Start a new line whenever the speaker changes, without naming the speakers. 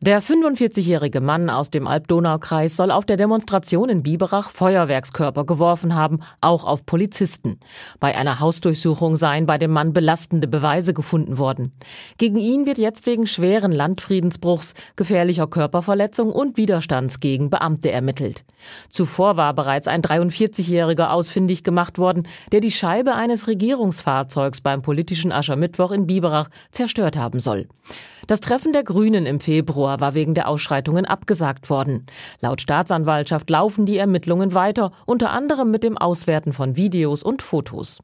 Der 45-jährige Mann aus dem Alb-Donau-Kreis soll auf der Demonstration in Biberach Feuerwerkskörper geworfen haben, auch auf Polizisten. Bei einer Hausdurchsuchung seien bei dem Mann belastende Beweise gefunden worden. Gegen ihn wird jetzt wegen schweren Landfriedensbruchs, gefährlicher Körperverletzung und Widerstands gegen Beamte ermittelt. Zuvor war bereits ein 43-Jähriger ausfindig gemacht worden, der die Scheibe eines Regierungsfahrzeugs beim politischen Aschermittwoch in Biberach zerstört haben soll. Das Treffen der Grünen im Februar war wegen der Ausschreitungen abgesagt worden. Laut Staatsanwaltschaft laufen die Ermittlungen weiter, unter anderem mit dem Auswerten von Videos und Fotos.